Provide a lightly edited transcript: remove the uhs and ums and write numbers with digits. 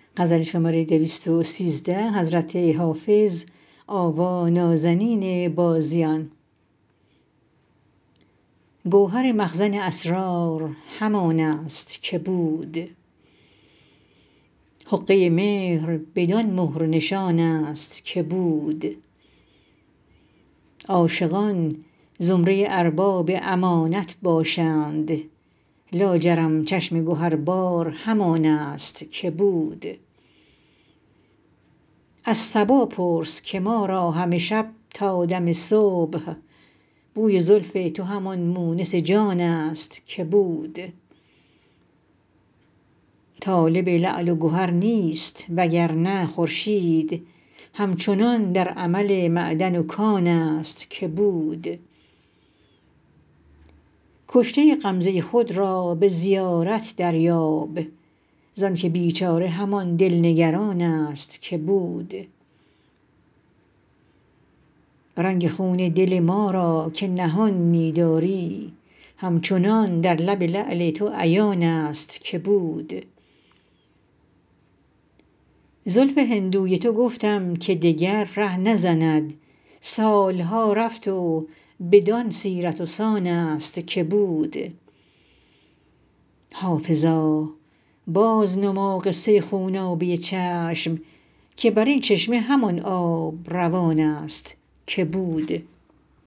گوهر مخزن اسرار همان است که بود حقه مهر بدان مهر و نشان است که بود عاشقان زمره ارباب امانت باشند لاجرم چشم گهربار همان است که بود از صبا پرس که ما را همه شب تا دم صبح بوی زلف تو همان مونس جان است که بود طالب لعل و گهر نیست وگرنه خورشید همچنان در عمل معدن و کان است که بود کشته غمزه خود را به زیارت دریاب زانکه بیچاره همان دلنگران است که بود رنگ خون دل ما را که نهان می داری همچنان در لب لعل تو عیان است که بود زلف هندوی تو گفتم که دگر ره نزند سال ها رفت و بدان سیرت و سان است که بود حافظا بازنما قصه خونابه چشم که بر این چشمه همان آب روان است که بود